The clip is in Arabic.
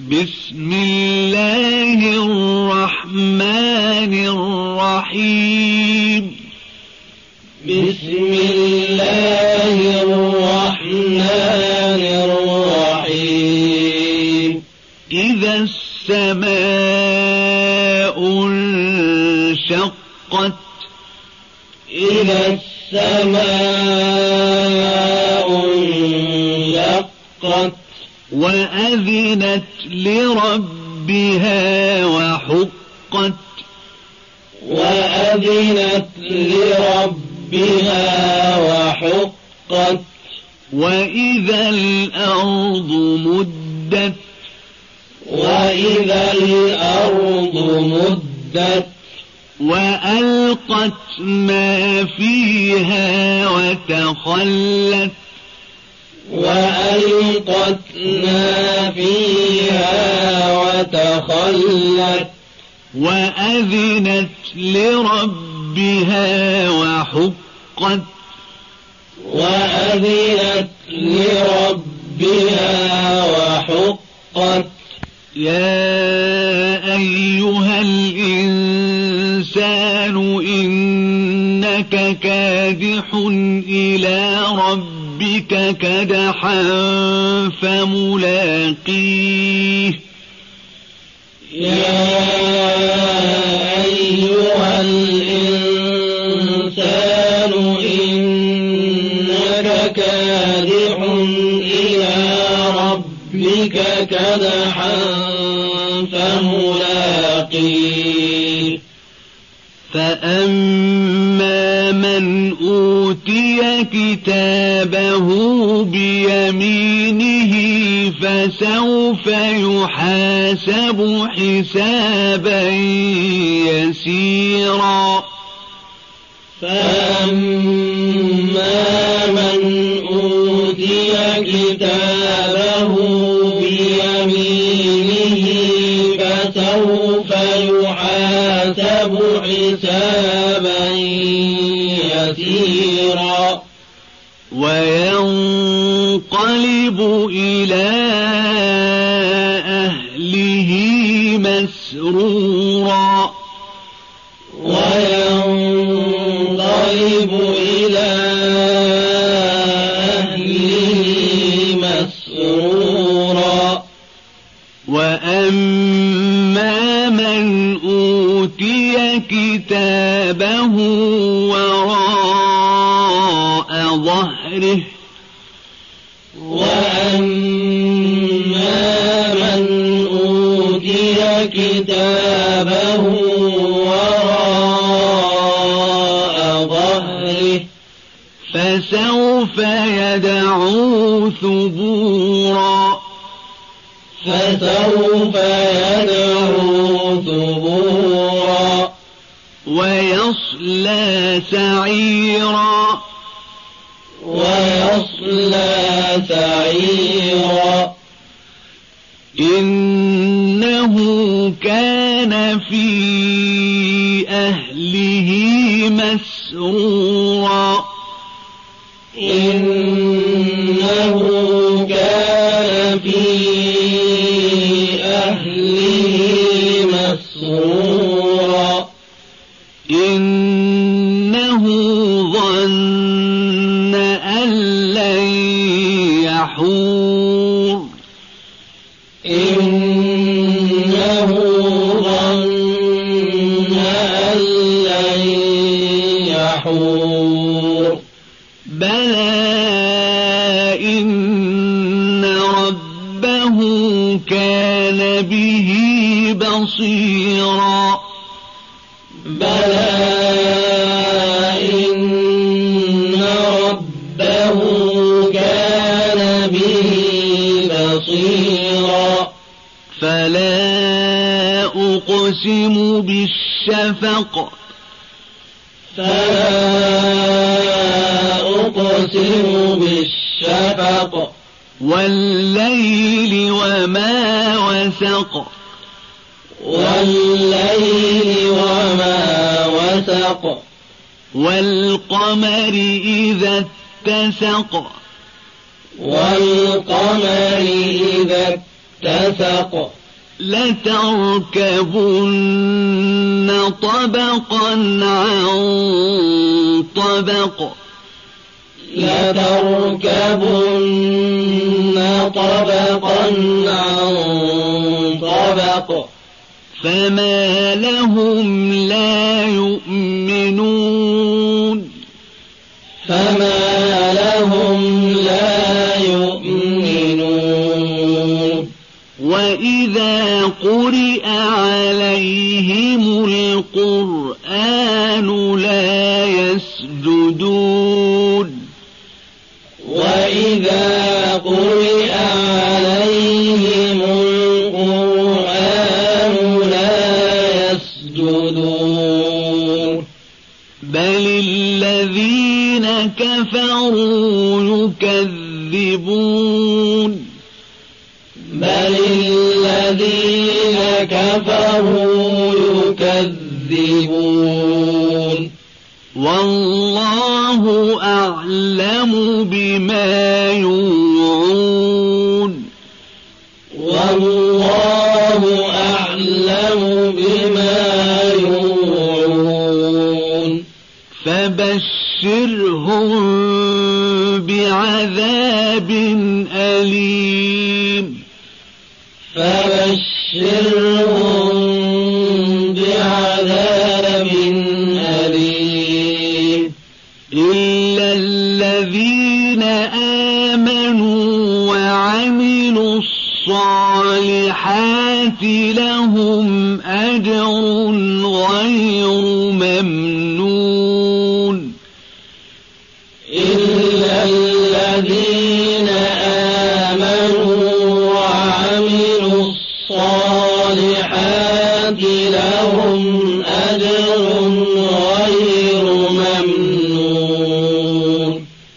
بسم الله الرحمن الرحيم بسم الله الرحمن الرحيم إذا السماء انشقت إذا السماء انشقت وأذنت لربها وحقت وأذنت لربها وحقت وإذا الأرض مدت وإذا الأرض مدت وألقت ما فيها وتخلت وألقت ما فيها وتخلت وأذنت لربها وحقت وأذنت لربها وحقت يا أيها الإنسان إنك كادح إلى ربك كدحا فملاقيه يا أيها الإنسان إنك كادح إلى ربك كدحا فملاقيه فأما من أوتي كتابه بيمينه فسوف يحاسب حسابا يسيرا فأما من أوتي كتابه بيمينه فسوف يحاسب حسابا يسيرا وينقلب إلى أهله مسرورا وينقلب إلى أهله مسرورا وأما من أوتي كتابه وراء ظهره وأما من أوتي كتابه وراء ظهره فسوف يدعو ثبورا فسوف يدعو ثبورا ويصلى سعيرا ويصلى سعيرا إنه كان في أهله مسرورا إنه كان في أهله مسرورا إنه ظن أن لن يحور إنه ظن أن لن يحور بلى إن ربه كان به بصيرا بلى إن ربه كان به بصيرا فلا أقسم بالشفق فلا أقسم بالشفق والليل وما وسق والليل وما وسق والقمر إذا اتسق والقمر إذا اتسق لتركبن طبقا عن طبق لتركبن طبقا عن طبق فما لهم لا يؤمنون فما لهم لا يؤمنون وإذا قرئ عليهم القرآن لا يسجدون وإذا قرئ عليهم القرآن لا يسجدون بل الذين كفروا يكذبون بل الذين كفروا يكذبون والله أعلم بما يوعون والله أعلم بما يوعون فبشرهم بعذاب أليم فبشرهم بعذاب أليم إلا الذين آمنوا وعملوا الصالحات لهم أجر غير ممنون إلا الذين آمنوا وعملوا الصالحات